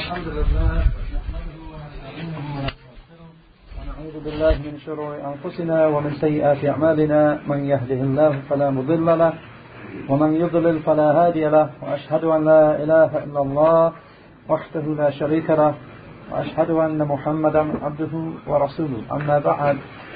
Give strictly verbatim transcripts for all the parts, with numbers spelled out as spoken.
الحمد لله نحمده ونستعينه ونستغفره ونعوذ بالله من شرور أنفسنا ومن سيئات أعمالنا. من يهده الله فلا مضل له ومن يضلل فلا هادي له، وأشهد أن لا إله إلا الله وحده لا شريك له، وأشهد أن محمدا عبده ورسوله. أما بعد.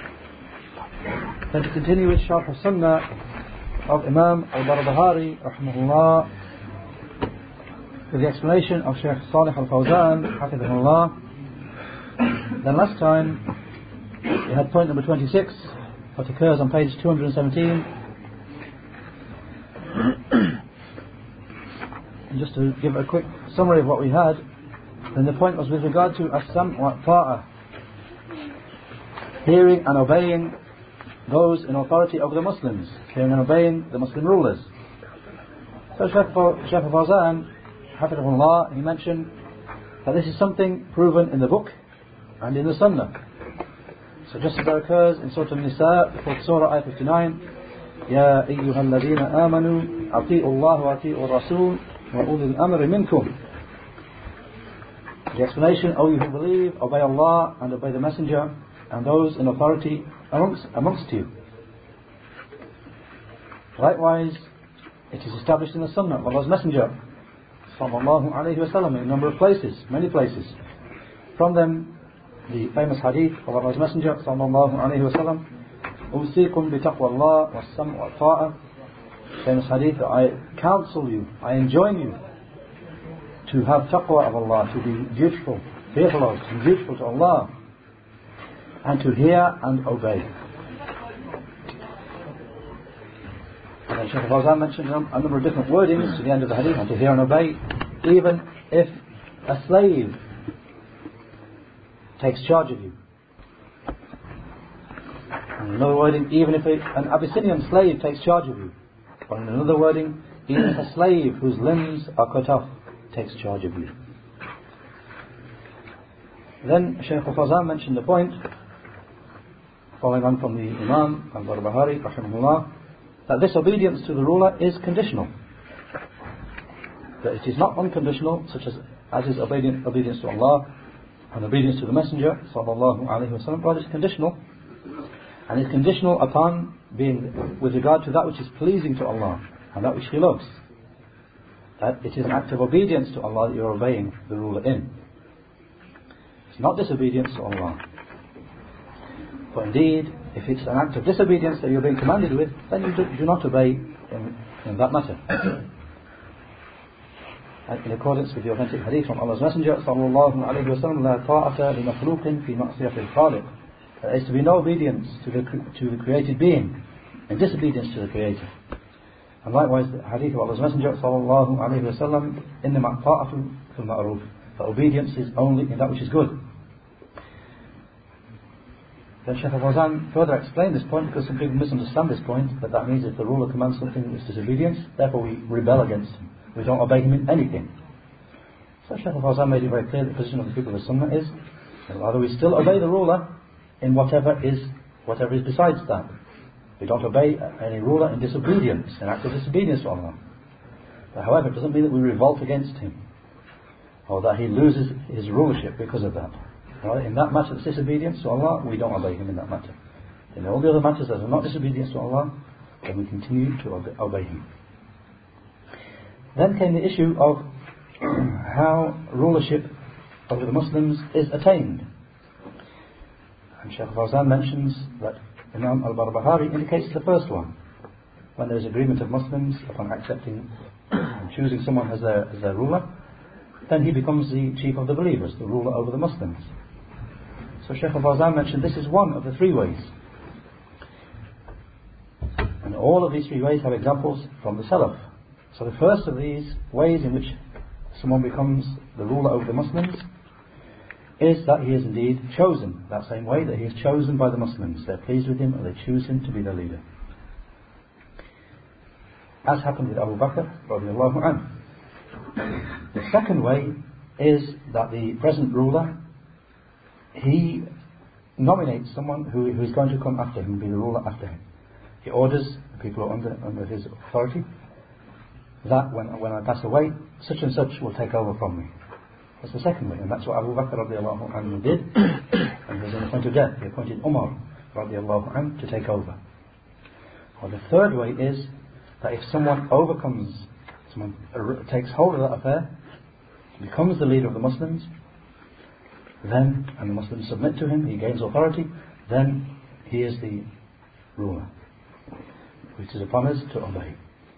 Let's continue with Sharh al-Sunnah of Imam al-Barbahari rahimahullah, with the explanation of Shaykh Salih al-Fawzan hafidhahullah. Then last time we had point number twenty-six, what occurs on page two hundred seventeen. And just to give a quick summary of what we had, then the point was with regard to as-sam' wa ta'ah, hearing and obeying those in authority over the Muslims, hearing and obeying the Muslim rulers. So Shaykh al-Fawzan hafidhahullah, he mentioned that this is something proven in the book and in the Sunnah. So just as that occurs in Surah An-Nisa, the fourth Surah, ayah fifty-nine, Ya ayyuha alladhina amanu ati'u Allah wa ati'u Rasul wa ulil amri minkum. The explanation, O you who believe, obey Allah and obey the Messenger and those in authority amongst, amongst you. Likewise, it is established in the Sunnah of Allah's Messenger sallallahu alayhi wa sallam in a number of places, many places. From them, the famous hadith of Allah's Messenger sallallahu alayhi wa sallam, Usikum bi taqwa Allah wa sam' wa ta'ah. Famous hadith, I counsel you, I enjoin you to have taqwa of Allah, to be dutiful, fearful of and dutiful to Allah, and to hear and obey. And then Shaykh al-Fawzan mentioned a number of different wordings to the end of the hadith, and to hear and obey, even if a slave takes charge of you. And another wording, even if a, an Abyssinian slave takes charge of you. Or in another wording, even if a slave whose limbs are cut off takes charge of you. Then Shaykh al-Fawzan mentioned the point, following on from the Imam al-Barbahari rahimahullah, that this obedience to the ruler is conditional. That it is not unconditional, such as as is obedience, obedience to Allah and obedience to the Messenger sallallahu alaihi wasallam, but it's conditional, and it's conditional upon being with regard to that which is pleasing to Allah and that which He loves. That it is an act of obedience to Allah that you are obeying the ruler in. It's not disobedience to Allah. For indeed, if it's an act of disobedience that you're being commanded with, then you do, do not obey in, in that matter. And in accordance with the authentic hadith from Allah's Messenger sallallahu alayhi wa sallam, لا طاعة لمخلوق في معصية الخالق. There is to be no obedience to the, to the created being, and disobedience to the Creator. And likewise the hadith of Allah's Messenger sallallahu alayhi wa sallam, إنما الطاعة في المعروف. The obedience is only in that which is good. Then Shaykh al-Fawzan further explained this point, because some people misunderstand this point, that that means if the ruler commands something that is disobedience, therefore we rebel against him. We don't obey him in anything. So Shaykh al-Fawzan made it very clear that the position of the people of the Sunnah is that rather we still obey the ruler in whatever is whatever is besides that. We don't obey any ruler in disobedience, in act of disobedience to Allah. But however, it doesn't mean that we revolt against him, or that he loses his rulership because of that. Right? In that matter that's disobedience to Allah, we don't obey him in that matter. In all the other matters that are not disobedience to Allah, then we continue to obey, obey him. Then came the issue of how rulership over the Muslims is attained. And Shaykh al-Fawzan mentions that Imam al-Barbahari indicates the first one. When there is agreement of Muslims upon accepting and choosing someone as their, as their ruler, then he becomes the chief of the believers, the ruler over the Muslims. So Shaykh al-Fawzan mentioned this is one of the three ways. And all of these three ways have examples from the Salaf. So the first of these ways in which someone becomes the ruler over the Muslims is that he is indeed chosen, that same way that he is chosen by the Muslims. They're pleased with him and they choose him to be their leader. As happened with Abu Bakr radiallahu anhu. The second way is that the present ruler, he nominates someone who, who is going to come after him, be the ruler after him. He orders the people who are under, under his authority that when, when I pass away, such and such will take over from me. That's the second way, and that's what Abu Bakr radiallahu anhu did. And he was on the point of death. He appointed Umar radiallahu anhu to take over. Or the third way is that if someone overcomes, someone takes hold of that affair, becomes the leader of the Muslims, then, and the Muslims submit to him, he gains authority, then he is the ruler, which is upon us to obey.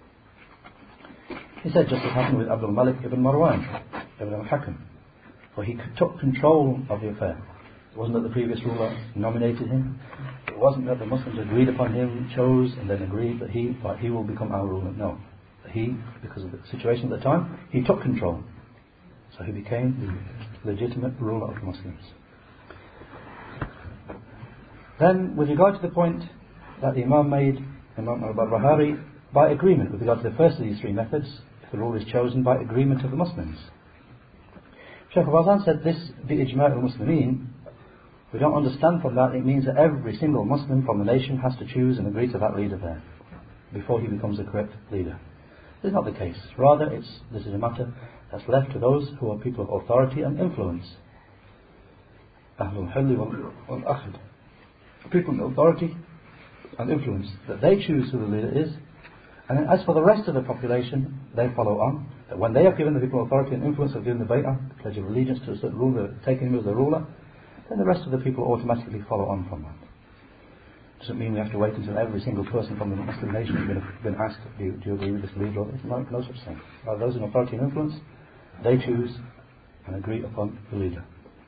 He said just as happened with Abdul Malik ibn Marwan, ibn al-Hakam, for he took control of the affair. It wasn't that the previous ruler nominated him, it wasn't that the Muslims agreed upon him, chose and then agreed that he, that he will become our ruler. No, he, because of the situation at the time, he took control. So he became the legitimate ruler of the Muslims. Then, with regard to the point that the Imam made, Imam al-Barbahari, by agreement, with regard to the first of these three methods, if the ruler is chosen by agreement of the Muslims. Shaykh al-Fawzan said this, bi-ijma' al-Muslimin, we don't understand from that, it means that every single Muslim from the nation has to choose and agree to that leader there, before he becomes the correct leader. This is not the case. Rather, it's, this is a matter that's left to those who are people of authority and influence. Ahlul Hilli wal Aqd. People of authority and influence, that they choose who the leader is, and then as for the rest of the population, they follow on. That when they have given the people of authority and influence, have given the bay'ah, the pledge of allegiance to a certain ruler, taking him as the ruler, then the rest of the people automatically follow on from that. Doesn't mean we have to wait until every single person from the Muslim nation has been, been asked, do you, do you agree with this leader? No, no such thing. Uh, those in authority and influence, they choose and agree upon the leader.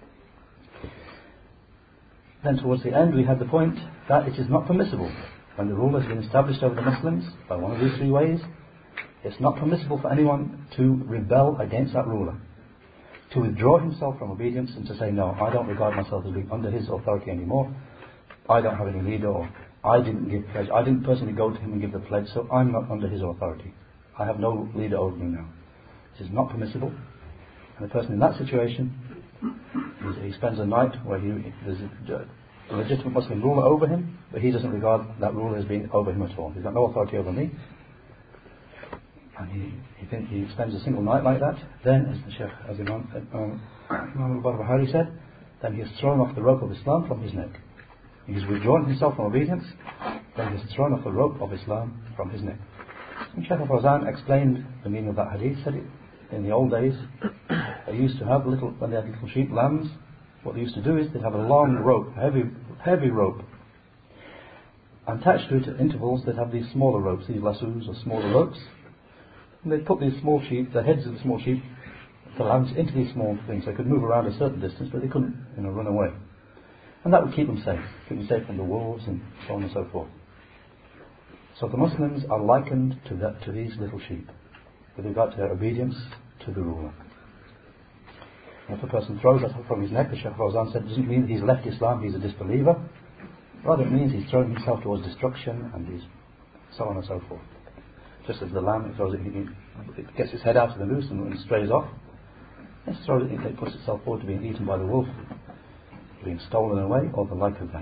Then towards the end we have the point that it is not permissible, when the ruler has been established over the Muslims by one of these three ways, it's not permissible for anyone to rebel against that ruler, to withdraw himself from obedience and to say, no, I don't regard myself as being under his authority anymore, I don't have any leader, or I didn't give pledge, I didn't personally go to him and give the pledge, so I'm not under his authority, I have no leader over me now. This is not permissible, and the person in that situation, he spends a night where he, there's a legitimate Muslim ruler over him, but he doesn't regard that ruler as being over him at all. He's got no authority over me, and he he, think, he spends a single night like that. Then, as the Shaykh, as Imam, um, Imam al-Barbahari said, then he has thrown off the rope of Islam from his neck. He has withdrawn himself from obedience, then he has thrown off the rope of Islam from his neck. And Shaykh al-Fawzan explained the meaning of that hadith. Said it in the old days, they used to have little, when they had little sheep, lambs, what they used to do is they'd have a long rope, heavy, heavy rope. Attached to it at intervals, they'd have these smaller ropes, these lassos or smaller ropes. And they'd put these small sheep, the heads of the small sheep, the lambs, into these small things. They could move around a certain distance, but they couldn't, you know, run away. And that would keep them safe, keep them safe from the wolves and so on and so forth. So the Muslims are likened to that, to these little sheep, with regard to their obedience to the ruler. And if a person throws that from his neck, the Shaykh Fawzan said, it doesn't mean that he's left Islam, he's a disbeliever. Rather it means he's thrown himself towards destruction and he's so on and so forth. Just as the lamb, it, throws it, it gets its head out of the noose and, and strays off, it, throws it, it puts itself forward to being eaten by the wolf, being stolen away, or the like of that.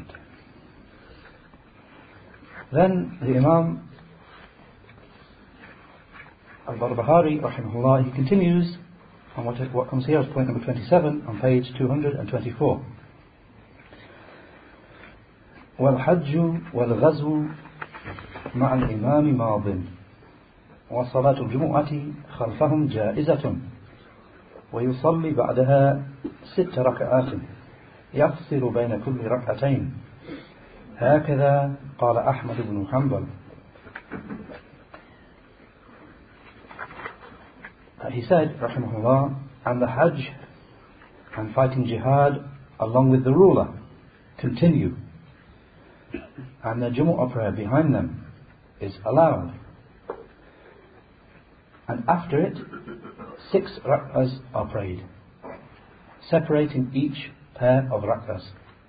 Then the Imam al-Barbahari, rahimahullah, he continues on what, what comes here as point number twenty-seven on page two hundred twenty-four. وَالْحَجُّ وَالْغَزْوُ مَعَ الْإِمَامِ مَاضٍ وَصَلَاةُ الْجُمُعَةِ خَلْفَهُمْ جَائِزَةٌ ويصلي بعدها ست ركعات يفصل بين كل ركعتين هكذا قال أحمد بن حنبل. He said, rahimahullah, and the Hajj and fighting jihad along with the ruler continue, and the Jumu'ah prayer behind them is allowed, and after it six rak'ahs are prayed, separating each pair of rak'ahs.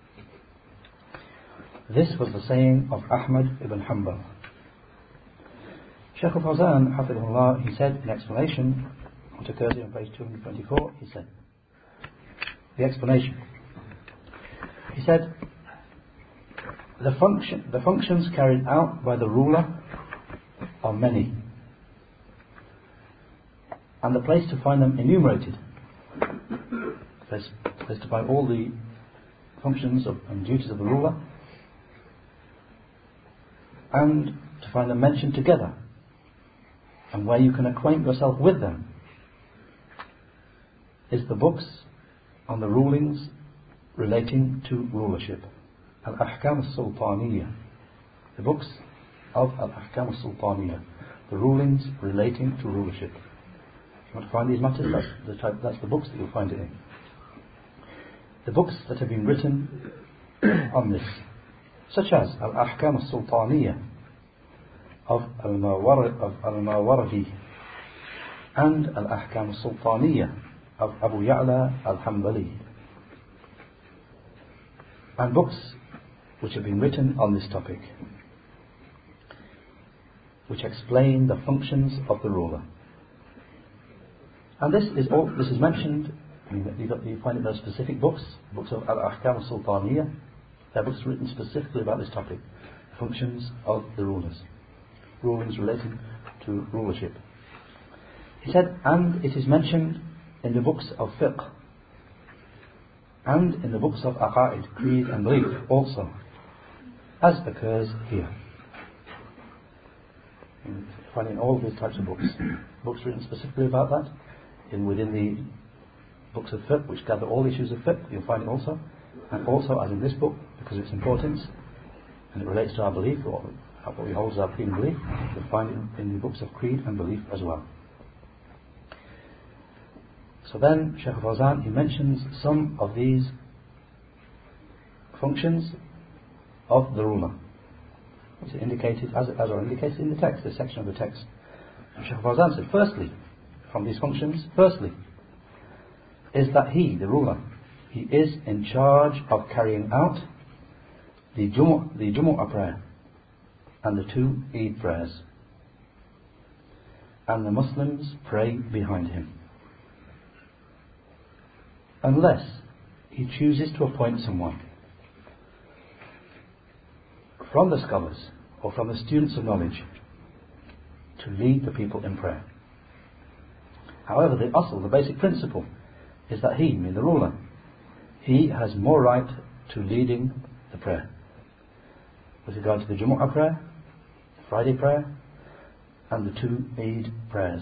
This was the saying of Ahmad ibn Hanbal. Shaykh al-Fawzan, hafidhullah, he said in explanation, what occurs here on page two hundred twenty-four, he said, the explanation, he said, the function, the functions carried out by the ruler are many, and the place to find them enumerated. place, place to find all the functions of, and duties of the ruler, and to find them mentioned together, and where you can acquaint yourself with them, is the books on the rulings relating to rulership. Al-Ahkam al-Sultaniyya, the books of Al-Ahkam al-Sultaniyya, the rulings relating to rulership. If you want to find these matters, that's the, type, that's the books that you'll find it in. The books that have been written on this, such as Al-Ahkam al-Sultaniyya of Al-Mawardi and Al-Ahkam al-Sultaniyya of Abu Ya'la al-Hanbali, and books which have been written on this topic, which explain the functions of the ruler. And this is all. This is mentioned. I mean, you, got, you find it in those specific books, books of Al-Ahkam al-Sultaniyya. They're books written specifically about this topic, the functions of the rulers, rulings relating to rulership. He said, and it is mentioned in the books of fiqh, and in the books of aqaid, creed and belief also, as occurs here. And finding all of these types of books, books written specifically about that, in within the books of fiqh, which gather all the issues of fiqh, you'll find it also, and also as in this book, because of its importance, and it relates to our belief, or what we hold as our creed and belief, you'll find it in the books of creed and belief as well. So then, Shaykh Fawzan, he mentions some of these functions of the ruler, which are indicated, as, as are indicated in the text, this section of the text. And Shaykh Fawzan said, firstly, from these functions, firstly, is that he, the ruler, he is in charge of carrying out the Jumu'ah, the Jumu'ah prayer and the two Eid prayers, and the Muslims pray behind him, unless he chooses to appoint someone from the scholars or from the students of knowledge to lead the people in prayer. However, the asl, the basic principle, is that he, meaning the ruler, he has more right to leading the prayer with regard to the Jumu'ah prayer, the Friday prayer, and the two Eid prayers.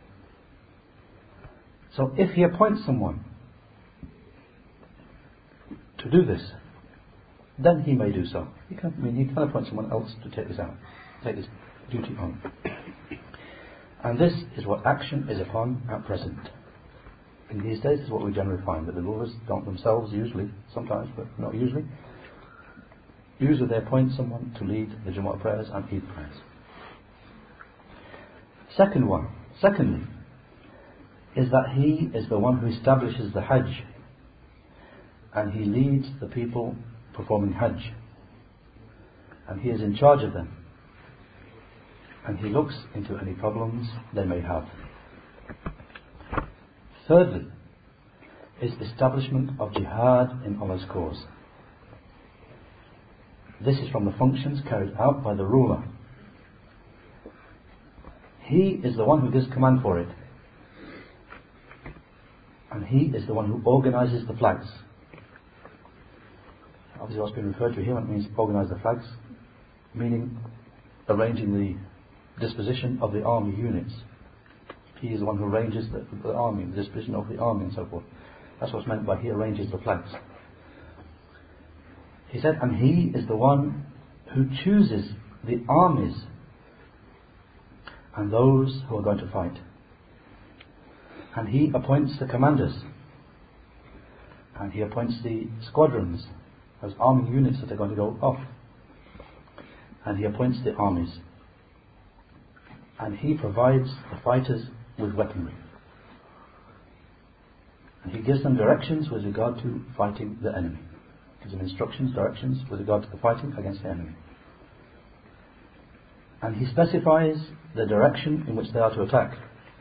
So if he appoints someone to do this, then he may do so. He can, I mean, he can appoint someone else to take this out, take this duty on. And this is what action is upon at present. In these days, this is what we generally find, that the rulers don't themselves usually, sometimes, but not usually, usually they appoint someone to lead the Jumu'ah prayers and Eid prayers. Second one, secondly, is that he is the one who establishes the Hajj, and he leads the people performing Hajj, and he is in charge of them, and he looks into any problems they may have. Thirdly, is establishment of jihad in Allah's cause. This is from the functions carried out by the ruler. He is the one who gives command for it, and he is the one who organizes the flags. Obviously what's been referred to here when it means organize the flags, meaning arranging the disposition of the army units. He is the one who arranges the, the army, the disposition of the army and so forth. That's what's meant by he arranges the flags. He said, and he is the one who chooses the armies and those who are going to fight. And he appoints the commanders. And he appoints the squadrons, those army units that are going to go off. And he appoints the armies. And he provides the fighters with weaponry. And he gives them directions with regard to fighting the enemy. He gives them instructions, directions with regard to the fighting against the enemy. And he specifies the direction in which they are to attack.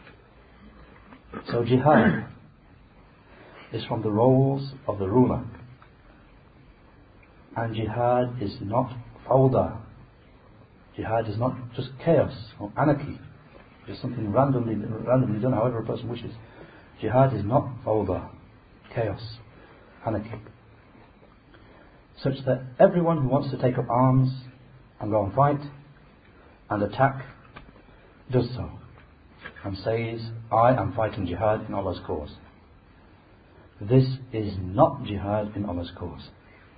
So jihad is from the roles of the ruler. And jihad is not fawda. Jihad is not just chaos or anarchy, just something randomly randomly done however a person wishes. Jihad is not fawda, chaos, anarchy, such that everyone who wants to take up arms and go and fight and attack does so and says, I am fighting jihad in Allah's cause. This is not jihad in Allah's cause.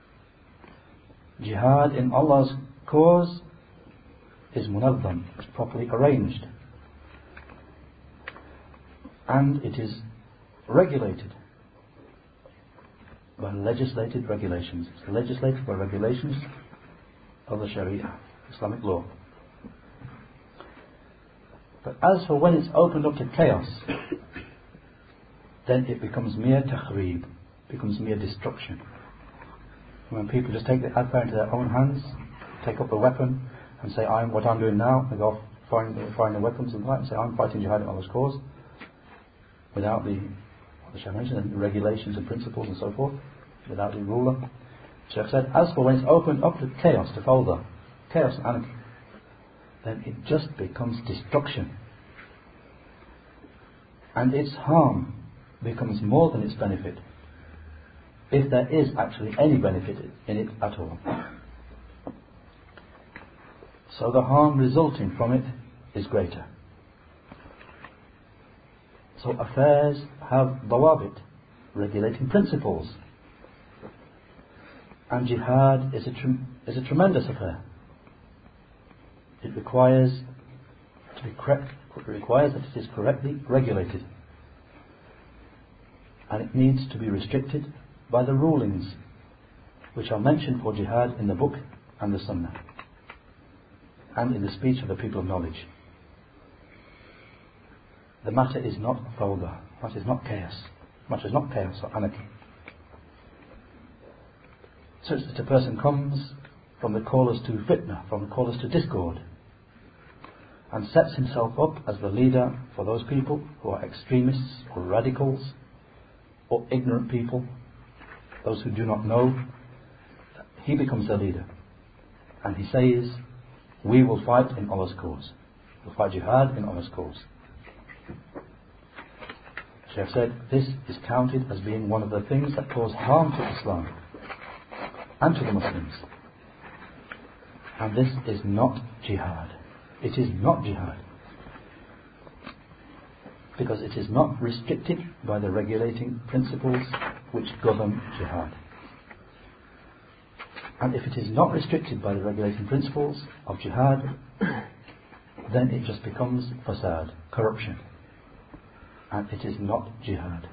Jihad in Allah's cause is munazzam, it's properly arranged, and it is regulated by legislated regulations. It's legislated by regulations of the Sharia, Islamic law. But as for when it's opened up to chaos, then it becomes mere takhreeb, becomes mere destruction. When people just take the affair into their own hands, take up a weapon and say, I'm what I'm doing now, they go off firing, firing their weapons and fight and say, I'm fighting jihad in Allah's cause, without the, what the Shaykh mentioned, the regulations and principles and so forth, without the ruler. The Shaykh said, as for when it's opened up to chaos, to fawda, chaos and anarchy, then it just becomes destruction. And its harm becomes more than its benefit, if there is actually any benefit in it at all. So the harm resulting from it is greater. So affairs have dawabit, regulating principles, and jihad is a, tre- is a tremendous affair. It requires to be correct, it requires that it is correctly regulated, and it needs to be restricted by the rulings which are mentioned for jihad in the book and the sunnah and in the speech of the people of knowledge. The matter is not fawda, the matter is not chaos, the matter is not chaos or anarchy, such that a person comes from the callers to fitna, from the callers to discord, and sets himself up as the leader for those people who are extremists or radicals or ignorant people, those who do not know. He becomes their leader, and he says, we will fight in Allah's cause, we'll fight jihad in Allah's cause. Shaykh said this is counted as being one of the things that cause harm to Islam and to the Muslims, and this is not jihad. It is not jihad, because it is not restricted by the regulating principles which govern jihad. And if it is not restricted by the regulating principles of jihad, then it just becomes fasad, corruption, and it is not jihad.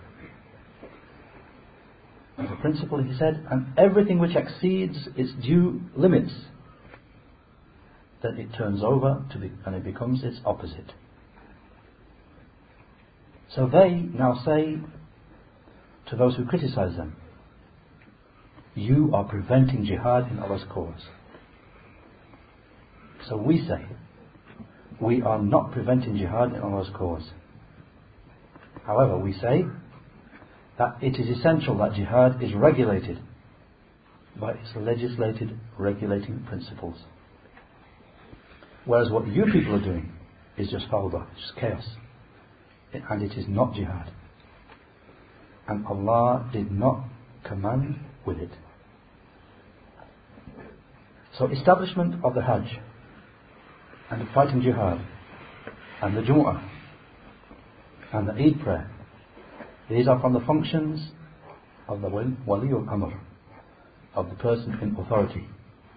As a principle, he said, and everything which exceeds its due limits, then it turns over to be, and it becomes its opposite. So they now say to those who criticize them, you are preventing jihad in Allah's cause. So we say, we are not preventing jihad in Allah's cause. However, we say that it is essential that jihad is regulated by its legislated regulating principles. Whereas what you people are doing is just fawda, it's just chaos, and it is not jihad. And Allah did not command with it. So establishment of the Hajj and the fighting jihad and the Jumu'ah and the Eid prayer, these are from the functions of the Wali al-Amr, of the person in authority.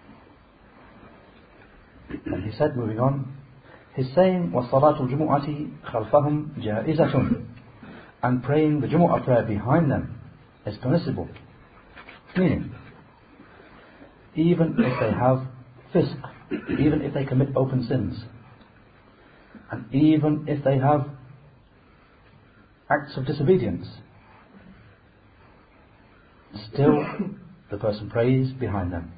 And he said, moving on, he's saying, وَصَلَاةُ الْجُمُعَةِ خَلْفَهُمْ جَائِزَةٌ, and praying the Jumu'ah prayer behind them is permissible. Meaning, even if they have fisq, even if they commit open sins, and even if they have acts of disobedience, still the person prays behind them.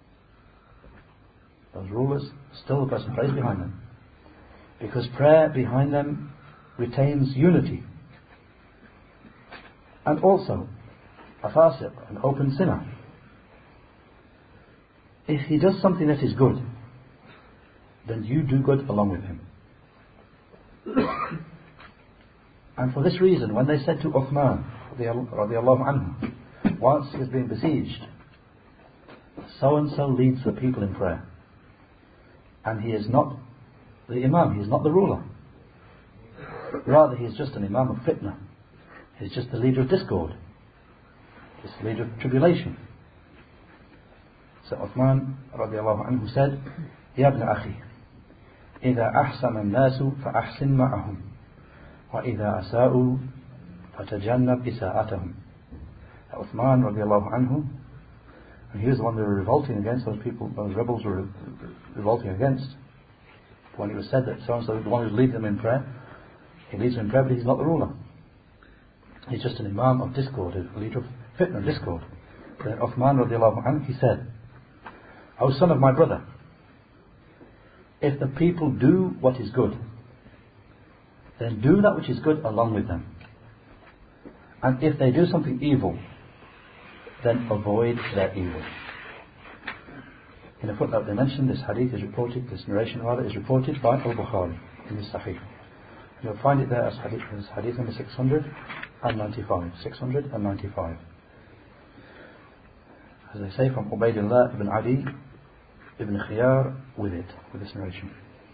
Those rulers, still the person prays behind them, because prayer behind them retains unity. And also, a fasiq, an open sinner, if he does something that is good, then you do good along with him. And for this reason, when they said to Uthman, radiallahu anhu, once he has been besieged, so and so leads the people in prayer, and he is not the imam, he is not the ruler, rather he is just an imam of fitna, he is just the leader of discord, he is the leader of tribulation. So Uthman radiallahu anhu said, Ya ibn akhi, إذا أحسن الناس فأحسن معهم وإذا أساءوا فتجنب إساءتهم. Uthman radiallahu anhu, and he was the one they were revolting against, those people, those rebels were re- revolting against. When it was said that so and so, the one who leads them in prayer, he leads them in prayer, but he's not the ruler. He's just an imam of discord, a leader of fitna, discord. Then Uthman radiallahu anhu, he said, O son of my brother, if the people do what is good, then do that which is good along with them. And if they do something evil, then avoid their evil. In a footnote they mentioned this hadith is reported, this narration rather, is reported by Al-Bukhari in his Sahih. You'll find it there as hadith, as hadith number six hundred ninety-five. six hundred ninety-five. As they say, from Ubaydullah ibn Adi ibn Khiyar with it, with this narration.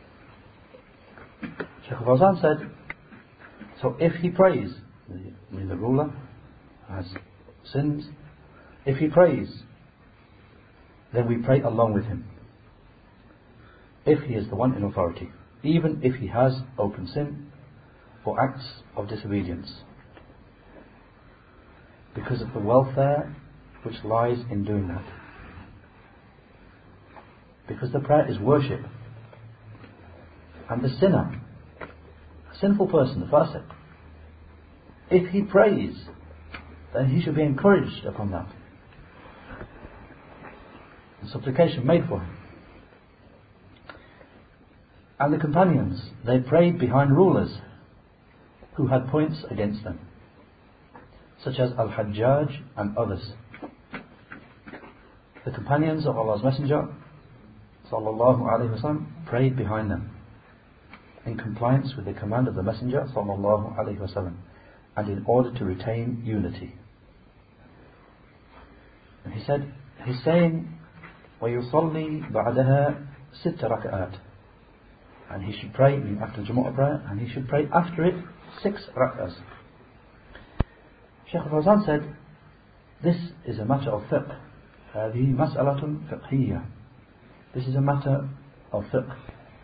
Shaykh Fawzan said, so if he prays, I mean the ruler has sins, if he prays, then we pray along with him. If he is the one in authority, even if he has open sin or acts of disobedience, because of the welfare which lies in doing that. Because the prayer is worship, and the sinner, a sinful person, the fasiq, if he prays, then he should be encouraged upon that. And supplication made for him. And the companions, they prayed behind rulers who had points against them, such as Al-Hajjaj and others. The companions of Allah's Messenger sallallahu alaihi wasallam prayed behind them in compliance with the command of the Messenger sallallahu alaihi wasallam, and in order to retain unity. And he said, he's saying, وَيُصَلِّي بَعْدَهَا سِتَّ رَكَآتٍ, and he should pray after Jumu'ah prayer, and he should pray after it six rak'ahs. Shaykh Fawzan said, this is a matter of fiqh. هذه مسألة فقهية. This is a matter of fiqh.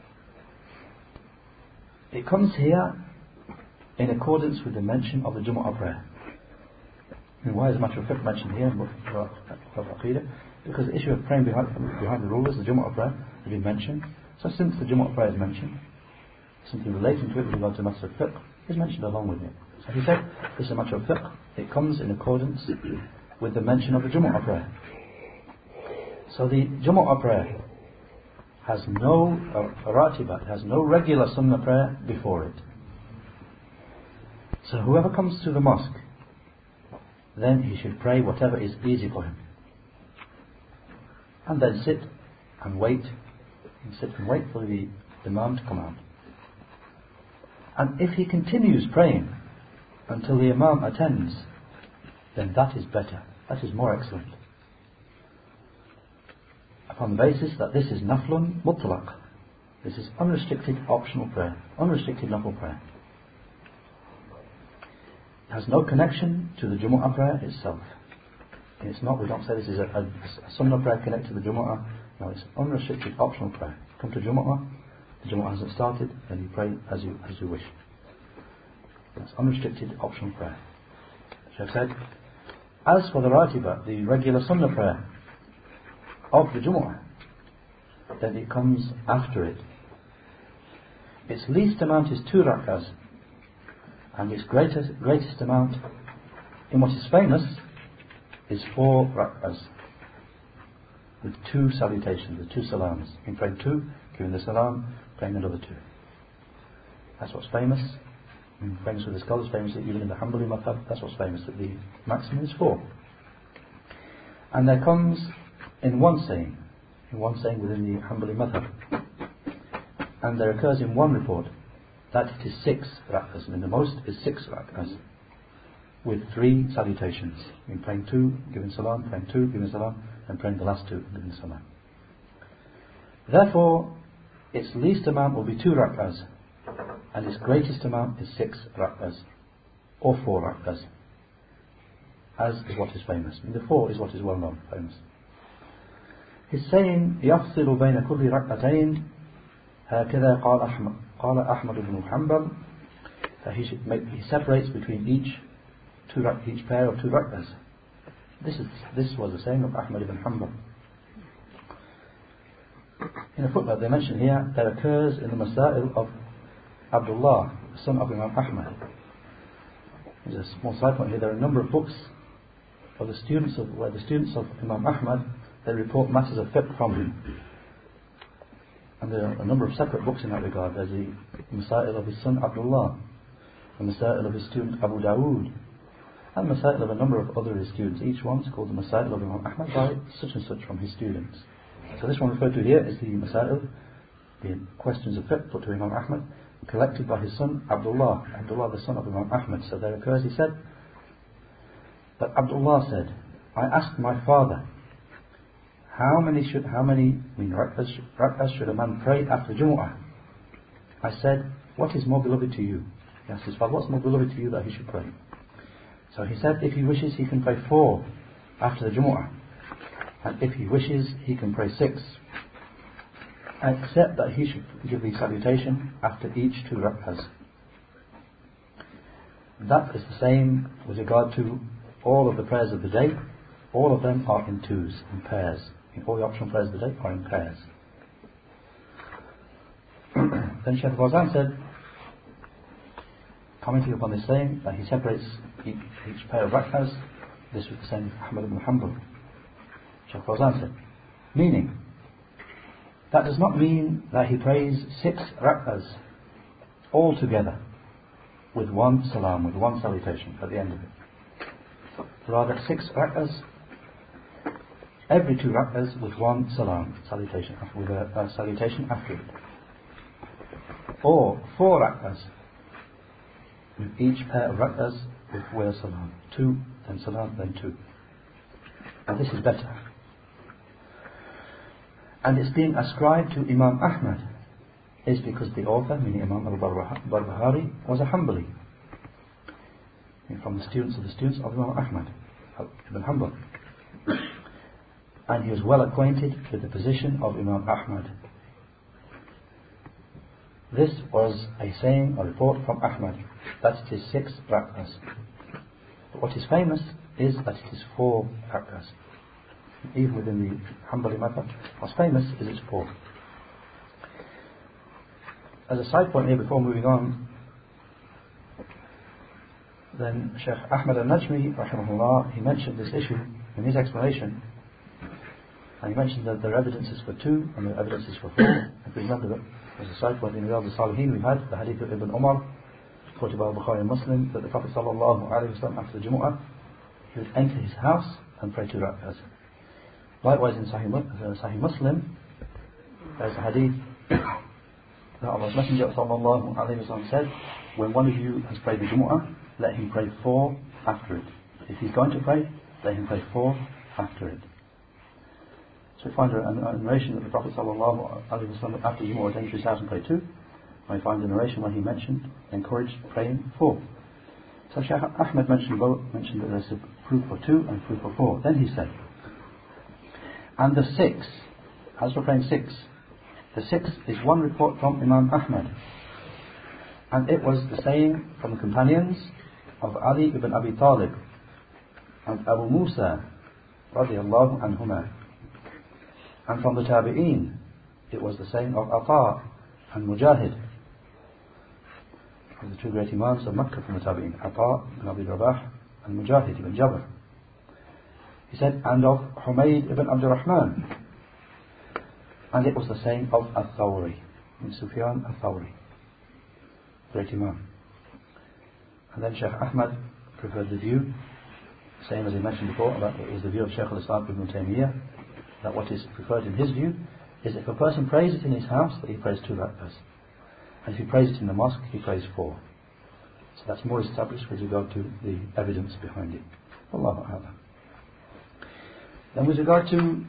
It comes here in accordance with the mention of the Jumu'ah prayer. And why is a matter of fiqh mentioned here? Because the issue of praying behind, behind the rulers, the Jumu'ah prayer, has been mentioned. So since the Jumu'ah prayer is mentioned, something relating to it with regard to the matter of fiqh is mentioned along with it. So he said, this is a matter of fiqh. It comes in accordance with the mention of the Jumu'ah prayer. So the Jumu'ah prayer has no uh, ratibat, has no regular sunnah prayer before it. So whoever comes to the mosque, then he should pray whatever is easy for him, and then sit and wait, and sit and wait for the Imam to come out. And if he continues praying until the Imam attends, then that is better, that is more excellent, upon the basis that this is naflun mutlaq, this is unrestricted optional prayer, unrestricted nafl prayer. It has no connection to the Jumu'ah prayer itself. It's not, we don't say this is a, a, a sunnah prayer connected to the Jumu'ah. No, it's unrestricted optional prayer. Come to Jumu'ah, the Jumu'ah hasn't started, then you pray as you as you wish. That's unrestricted optional prayer. Shaykh said, as for the Ratiba, the regular sunnah prayer of the Jumu'ah, then it comes after it. Its least amount is two rak'ahs, and its greatest, greatest amount, in what is famous, is four rak'ahs, with two salutations, with two salams. In praying two, giving the salam, praying another two. That's what's famous. And famous with the scholars, famous even in the Hanbali madhab, that's what's famous, that the maximum is four. And there comes in one saying, in one saying within the Hanbali madhab, and there occurs in one report that it is six rak'ahs. I mean, the most is six rak'ahs. with three salutations. In praying two, giving salam, praying two, giving salam, and praying the last two, giving salam. Therefore, its least amount will be two rak'ahs, and its greatest amount is six rak'ahs, or four rak'ahs, as is what is famous. And the four is what is well known, famous. His saying, يفصل بين كل ركعتين هكذا قال أحمد قال أحمد بن حنبل, that he should make, he separates between each two each pair of two rak'ahs. This is this was the saying of Ahmad ibn Hanbal. In a footnote they mention here that occurs in the Masail of Abdullah, the son of Imam Ahmad. There's a small side point here. There are a number of books of the students of where the students of Imam Ahmad, they report matters of fiqh from him. And there are a number of separate books in that regard. There's the Masail of his son Abdullah, the Masail of his student Abu Dawood, and the Masail of a number of other his students. Each one is called the Masail of Imam Ahmad by such and such from his students. So this one referred to here is the Masail, the questions of fiqh put to Imam Ahmad, collected by his son Abdullah, Abdullah the son of Imam Ahmad. So there occurs, he said, that Abdullah said, I asked my father, how many should, how many, I mean, rak'ahs, rak'ahs should a man pray after Jumu'ah? I said, what is more beloved to you? He asked his father, what's more beloved to you that he should pray? So he said, if he wishes, he can pray four after the Jumu'ah. And if he wishes, he can pray six. Except that he should give the salutation after each two rak'ahs. That is the same with regard to all of the prayers of the day. All of them are in twos, in pairs. In all the optional prayers of the day are in pairs. Then Shaykh Fawzan said, commenting upon this saying, that he separates each, each pair of rak'ahs. This was the same with Ahmad ibn Hanbal. Shaykh Fawzan said, meaning, that does not mean that he prays six rak'ahs all together with one salam, with one salutation at the end of it. Rather, six rak'ahs, every two rak'ahs with one salam, salutation, with a, a salutation after it. Or four rak'ahs with each pair of rak'ahs with where salam. Two, then salam, then two. And this is better. And it's being ascribed to Imam Ahmad is because the author, meaning Imam al-Barbahari, was a Hanbali, from the students of the students of Imam Ahmad ibn Hanbal, and he was well acquainted with the position of Imam Ahmad. This was a saying, a report from Ahmad, that it is six rak'ahs. But what is famous is that it is four rak'ahs. Even within the Hanbali madhab, what's famous is its four. As a side point here before moving on, then Shaykh Ahmad al-Najmi rahimahullah, he mentioned this issue in his explanation, and he mentioned that there are evidences for two and there are evidences for four. If we remember, as a side point in Riyadh al-Salihin, we had the hadith of Ibn Umar quoted by Bukhari and Muslim, that the Prophet sallallahu alaihi wasallam after the Jumu'ah, he would enter his house and pray two rak'ahs. Likewise in Sahih, uh, Sahih Muslim, there is a hadith that Allah's Messenger sallallahu alaihi wasallam said, when one of you has prayed the Jumu'ah, let him pray four after it. If he's going to pray, let him pray four after it. So we find a, a, a narration that the Prophet sallallahu alaihi wasallam after Jumu'ah would enter his house and pray two. And we find a narration where he mentioned, encouraged praying four. So Shaykh Ahmad mentioned both, mentioned that there's a proof for two and proof for four. Then he said, and the six, as we're praying six, the six is one report from Imam Ahmad, and it was the saying from the companions of Ali ibn Abi Talib and Abu Musa radiyallahu anhuma, and from the Tabi'een it was the saying of Ata and Mujahid, of the two great Imams of Makkah from the Tabi'een, Ata ibn Abi Rabah and Mujahid ibn Jabr. He said, and of Humayd ibn Abdul Rahman, and it was the saying of Al-Thawri, in Sufyan Al-Thawri, great Imam. And then Shaykh Ahmad preferred the view, same as he mentioned before, that it was the view of Shaykh al-Islam ibn Taymiyyah, that what is preferred in his view is if a person prays it in his house, that he prays two rak'ahs, and if he prays it in the mosque, he prays four. So that's more established with regard to the evidence behind it. Allahu A'lam. Then with regard to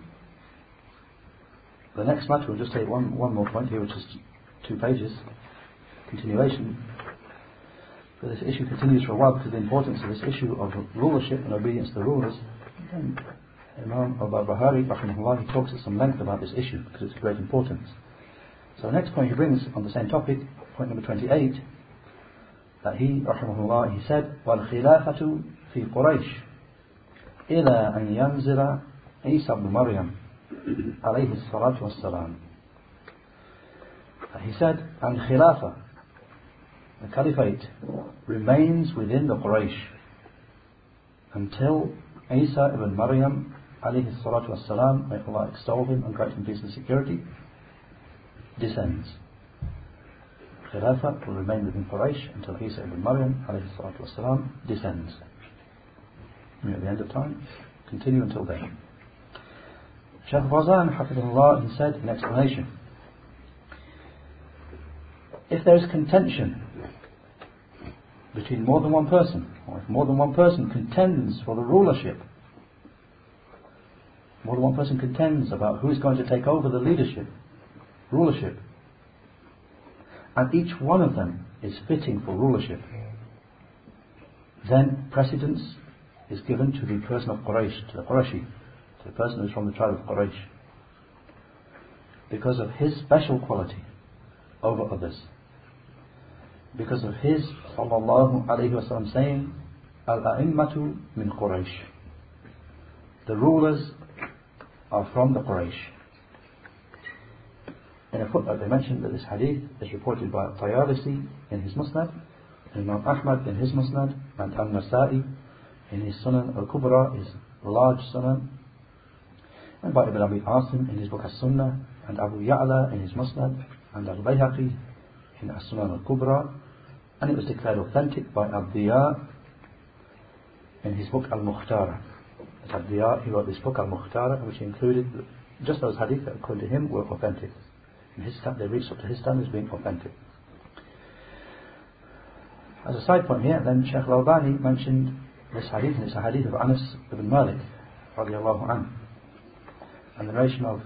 the next matter, we'll just take one, one more point here, which is two pages, continuation. But this issue continues for a while because of the importance of this issue of rulership and obedience to the rulers. And Imam al-Barbahari, rahimahullah, he talks at some length about this issue because it's of great importance. So the next point he brings on the same topic, point number twenty-eight, that he, rahimahullah, he said, وَالْخِلَافَةُ فِي قُرَيْشٍ إِلَىٰ أَنْ يَنْزِلَ عِيسَى بْنُ مَرْيَمَ عَلَيْهِ الصَّلَاةُ وَالسَّلَامُ. He said, and Khilafah, the Caliphate, remains within the Quraysh until Isa ibn Maryam alayhi salatu wassalam, may Allah extol him and grant him peace and security, descends. Khilafah will remain within Quraysh until Isa ibn Maryam alayhi salatu wassalam descends. And at the end of time, continue until then. Shaykh Fawzan, hafidhullah, he said in explanation, if there is contention between more than one person, or if more than one person contends for the rulership, more than one person contends about who is going to take over the leadership, rulership, and each one of them is fitting for rulership, then precedence is given to the person of Quraysh, to the Qurayshi, to the person who is from the tribe of Quraysh, because of his special quality over others. Because of his sallallahu alayhi wa sallam saying, Al-a'immatu min Quraysh. The rulers are from the Quraysh. In a footnote they mentioned that this hadith is reported by Tayalisi in his Musnad, Imam Ahmad in his Musnad, and Al-Nasa'i in his Sunan al-Kubra, his large Sunan, and by Ibn Abi Asim in his book As-Sunnah, and Abu Ya'la in his Musnad, and Al-Bayhaqi in As-Sunan al-Kubra, and it was declared authentic by Ad-Diya in his book Al-Mukhtara. Ad-Diya, he wrote this book Al-Mukhtara, which included just those hadith that according to him were authentic. In his stand, they reached up to his standards being authentic. As a side point here, then Shaykh Al-Albani mentioned this hadith, and it's a hadith of Anas ibn Malik radiyallahu anhu, and the narration of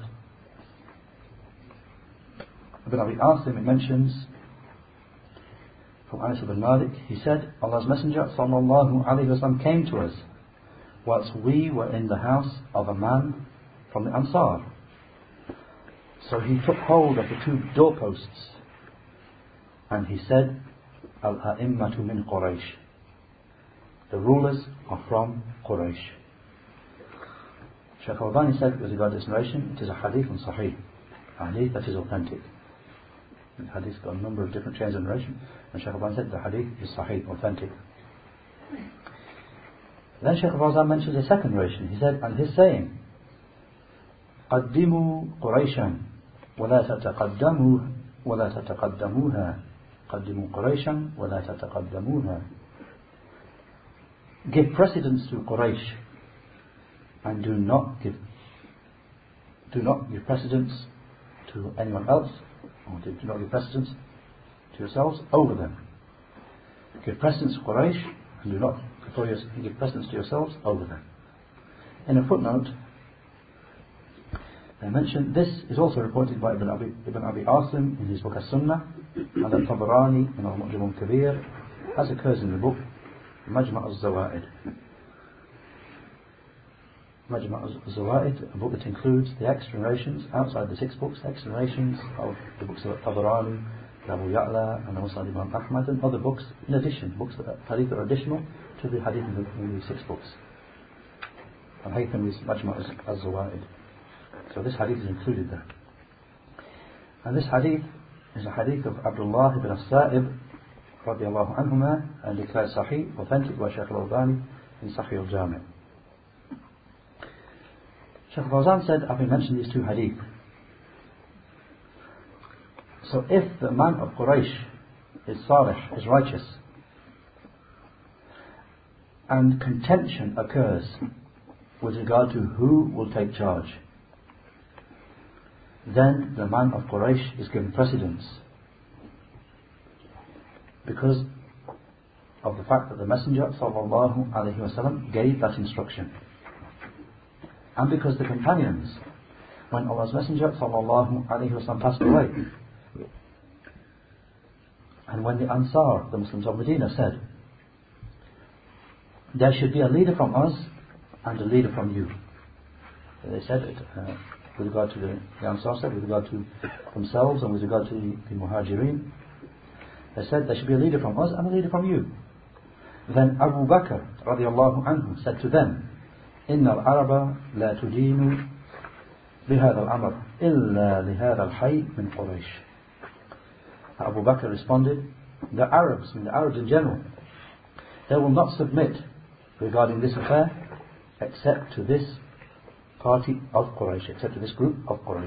Ibn Abi Asim, it mentions from Anas ibn Malik, he said, Allah's Messenger sallallahu alayhi wa sallam came to us whilst we were in the house of a man from the Ansar. So he took hold of the two doorposts and he said, Al-a'immatu min Quraysh. The rulers are from Quraysh. Shaykh Al-Albani said with regard to this narration, it is a hadith and sahih, a hadith that is authentic. The hadith got a number of different chains of narration, and Shaykh Al-Albani said the hadith is sahih, authentic. Then Shaykh Al-Fawzan mentions a second narration. He said, and his saying, قدموا قريشا ولا تتقدموا ولا تتقدموها قدموا قريشا ولا تتقدموها. Give precedence to Quraysh and do not give do not give precedence to anyone else, or do not give precedence to yourselves over them. Give precedence to Quraysh and do not give precedence to yourselves over them. In a footnote, I mentioned this is also reported by Ibn Abi, Ibn Abi Asim in his book As-Sunnah, and Al-Tabarani in Al-Mu'jam al-Kabir, as occurs in the book Majma' al-Zawaid. Majma' al-Zawaid, a book that includes the extra narrations outside the six books, extra narrations of the books of Al-Tabarani, Abu Ya'la, and also Imam Ahmad, and other books in addition, books that are hadith that are additional to the hadith in the, in the six books. Al-Haytham is Majma' al-Zawaid. So this hadith is included there. And this hadith is a hadith of Abdullah ibn as-Sa'ib radiyallahu anhuma, and declared sahih, authentic by Shaykh Al-Albani in Sahih al-Jami'. Shaykh Fawzan said, having mentioned these two hadith, so if the man of Quraysh is salih, is righteous, and contention occurs with regard to who will take charge, then the man of Quraysh is given precedence, because of the fact that the Messenger sallallahu alaihi wasallam gave that instruction. And because the companions, when Allah's Messenger sallallahu alaihi wasallam passed away, and when the Ansar, the Muslims of Medina, said, there should be a leader from us and a leader from you. They said it uh, with regard to the, the Ansar said, with regard to themselves and with regard to the, the Muhajirin. They said there should be a leader from us and a leader from you. Then Abu Bakr radiallahu anhu said to them, إن العرب لا تدين بهذا الأمر إلا لهذا الحي من قريش. Abu Bakr responded, the Arabs, and the Arabs in general, they will not submit regarding this affair except to this party of Quraysh, except to this group of Quraysh.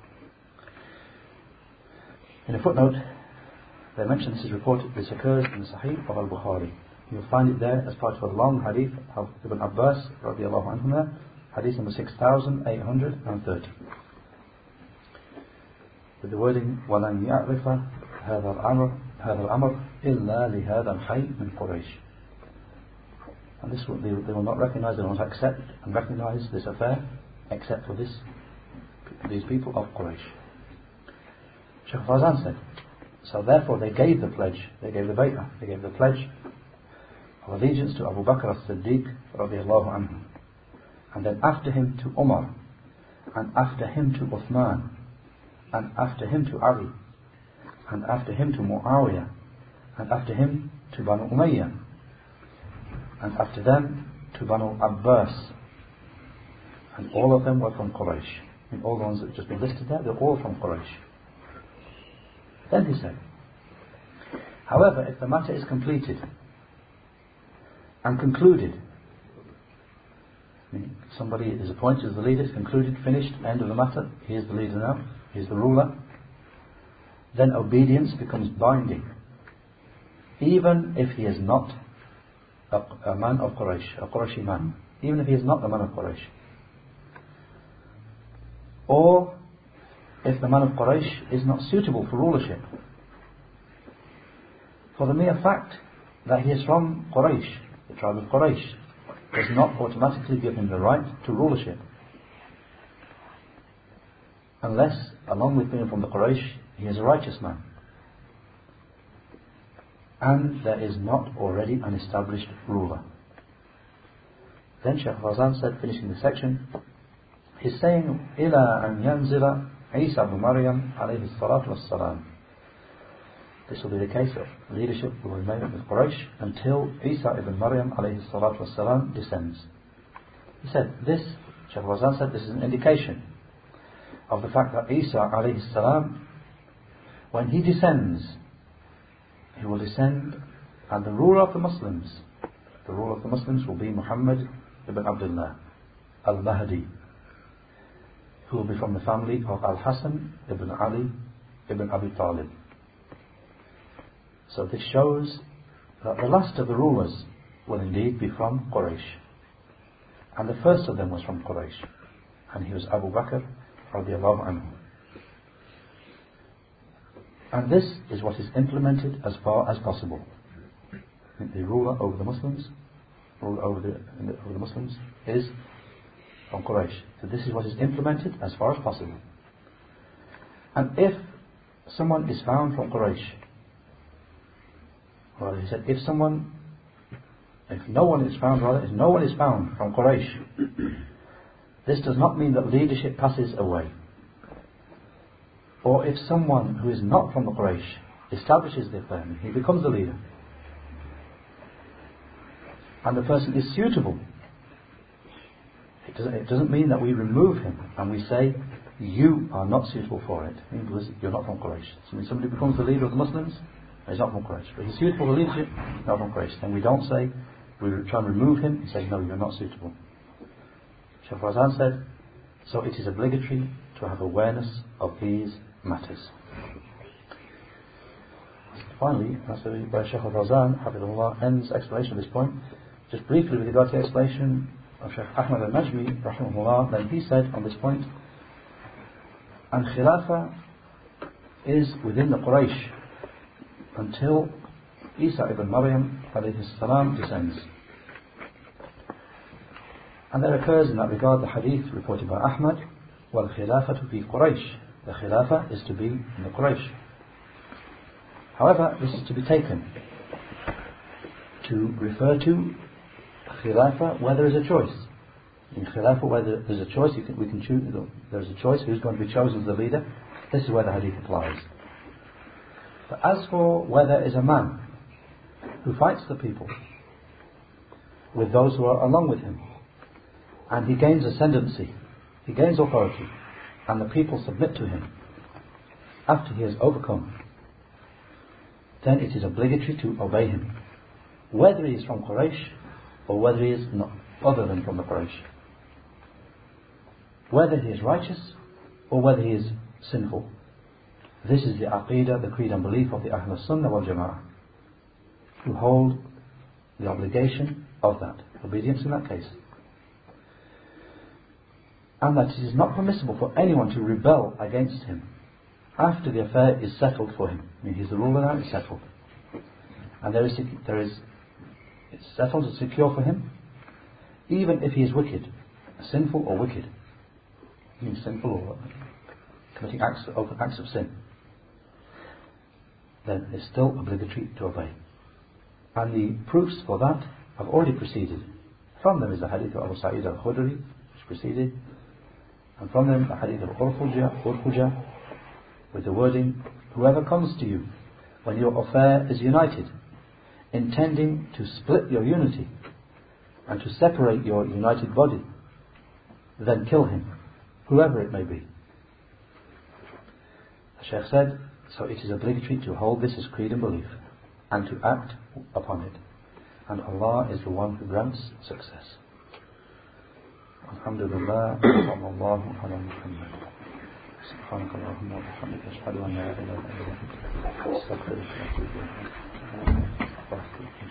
In a footnote, they mention this is reported, this occurs in the Sahih of Al-Bukhari. You'll find it there as part of a long hadith of Ibn Abbas radiallahu anhu, hadith number six thousand eight hundred thirty. With the wording, وَلَنْ يَعْرِفَ هَذَا الْأَمْرِ هَذَا الْأَمْرِ إِلَّا لِهَذَا الْحَيِّ مِنْ قُرَيْشٍ. And this will, they, they will not recognize, they will not accept and recognize this affair except for this, these people of Quraysh. Shaykh Fawzan said, so therefore they gave the pledge, they gave the bay'ah, they gave the pledge of allegiance to Abu Bakr as-Siddiq radiallahu anhu, and then after him to Umar, and after him to Uthman, and after him to Ali, and after him to Muawiyah, and after him to Banu Umayyah, and after them to Banu Abbas, and all of them were from Quraysh. I mean, all the ones that have just been listed there, they're all from Quraysh. Then he said, however, if the matter is completed and concluded, I mean, somebody is appointed as the leader, it's concluded, finished, end of the matter, he is the leader now, he is the ruler, then obedience becomes binding, even if he is not a, a man of Quraysh, a Qurayshi man, even if he is not the man of Quraysh. Or if the man of Quraysh is not suitable for rulership. For the mere fact that he is from Quraysh, the tribe of Quraysh, does not automatically give him the right to rulership. Unless, along with being from the Quraysh, he is a righteous man. And there is not already an established ruler. Then Shaykh Fawzan said, finishing the section, he's saying, إِلَىٰ أَنْ يَنْزِلَ عِيسَى ibn Maryam alayhi salatu wassalam. This will be the case of leadership will remain with Quraysh until Isa ibn Maryam alayhi salatu wassalam descends. He said, this, Shaykh Fawzan said, this is an indication of the fact that Isa alayhi salam, when he descends, he will descend, and the ruler of the Muslims, the ruler of the Muslims will be Muhammad ibn Abdullah al-Mahdi, who will be from the family of Al-Hasan ibn Ali ibn Abi Talib. So this shows that the last of the rulers will indeed be from Quraysh, and the first of them was from Quraysh, and he was Abu Bakr radiallahu anhu. And this is what is implemented as far as possible. The ruler over the Muslims, ruler over the, over the Muslims is from Quraysh. So this is what is implemented as far as possible. And if someone is found from Quraysh, well, he said, if someone, if no one is found, rather, if no one is found from Quraysh, this does not mean that leadership passes away. Or if someone who is not from the Quraysh establishes the affair, he becomes the leader, and the person is suitable, it doesn't, it doesn't mean that we remove him and we say, you are not suitable for it, because you're not from Quraysh. So when somebody becomes the leader of the Muslims, he's not from Quraysh, but he's suitable for leadership, not from Quraysh. Then we don't say, we try and remove him and say, no, you're not suitable. Shaykh Fawzan said, so it is obligatory to have awareness of these matters. Finally, that's where Shaykh Fawzan Hafidhullah ends explanation of this point. Just briefly with regard to the explanation of Shaykh Ahmad al-Najmi Rahimahullah, then he said on this point, and Khilafah is within the Quraysh until Isa ibn Maryam alayhi salam descends. And there occurs in that regard the hadith reported by Ahmad, وَالْخِلَافَةُ فِي قُرَيْشٍ. The Khilafah is to be in the Quraysh. However, this is to be taken to refer to Khilafah where there is a choice. In Khilafah where there is a choice, you can, we can choose, there is a choice who's going to be chosen as the leader. This is where the hadith applies. But as for where there is a man who fights the people with those who are along with him, and he gains ascendancy, he gains authority, and the people submit to him after he has overcome, then it is obligatory to obey him, whether he is from Quraysh or whether he is not other than from the Quraysh, whether he is righteous or whether he is sinful. This is the Aqidah, the creed and belief of the Ahlul Sunnah wal Jama'ah, who hold the obligation of that, obedience in that case. And that it is not permissible for anyone to rebel against him after the affair is settled for him. I mean, he's the ruler now, it's settled. And there is, there is, it's settled, it's secure for him, even if he is wicked, sinful or wicked. He means sinful or committing acts, open acts of sin. Then it's still obligatory to obey. And the proofs for that have already preceded. From them is the hadith of Abu Sa'id al-Khudri, which preceded. And from them the hadith of Urfuja, Urfuja, with the wording, whoever comes to you when your affair is united, intending to split your unity and to separate your united body, then kill him, whoever it may be. The Shaykh said, so it is obligatory to hold this as creed and belief and to act upon it. And Allah is the one who grants success. Alhamdulillah, sallallahu ala Muhammad. سبحانك اللهم وبحمدك أشهد أن لا إله إلا أنت أستغفرك وأتوب إليك.